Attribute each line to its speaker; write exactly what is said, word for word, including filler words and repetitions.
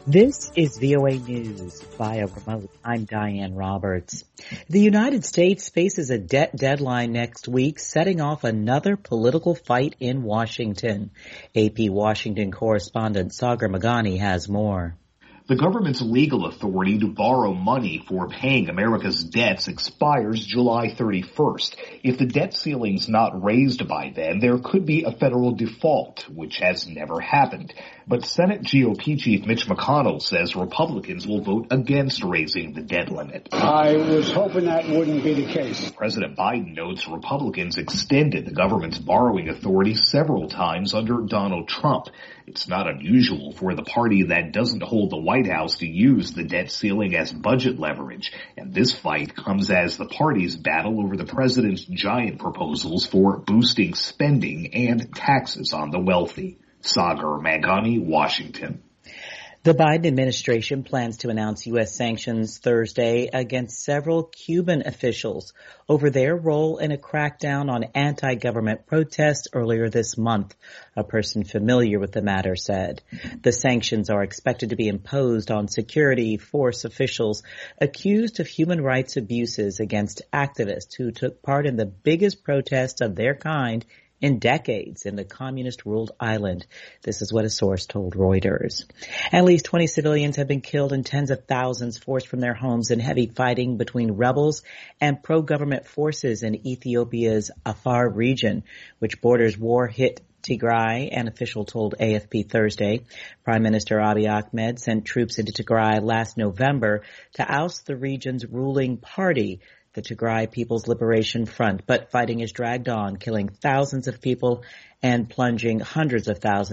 Speaker 1: This is V O A News via remote. I'm Diane Roberts. The United States faces a debt deadline next week, setting off another political fight in Washington. A P Washington correspondent Sagar Meghani has more.
Speaker 2: The government's legal authority to borrow money for paying America's debts expires July thirty-first. If the debt ceiling's not raised by then, there could be a federal default, which has never happened. But Senate G O P Chief Mitch McConnell says Republicans will vote against raising the debt limit.
Speaker 3: I was hoping that wouldn't be the case.
Speaker 2: President Biden notes Republicans extended the government's borrowing authority several times under Donald Trump. It's not unusual for the party that doesn't hold the White House to use the debt ceiling as budget leverage. And this fight comes as the parties battle over the president's giant proposals for boosting spending and taxes on the wealthy. Sagar Meghani, Washington.
Speaker 1: The Biden administration plans to announce U S sanctions Thursday against several Cuban officials over their role in a crackdown on anti-government protests earlier this month, a person familiar with the matter said. The sanctions are expected to be imposed on security force officials accused of human rights abuses against activists who took part in the biggest protest of their kind in decades in the communist-ruled island. This is what a source told Reuters. At least twenty civilians have been killed and tens of thousands forced from their homes in heavy fighting between rebels and pro-government forces in Ethiopia's Afar region, which borders war-hit Tigray, an official told A F P Thursday. Prime Minister Abiy Ahmed sent troops into Tigray last November to oust the region's ruling party, the Tigray People's Liberation Front, but fighting is dragged on, killing thousands of people and plunging hundreds of thousands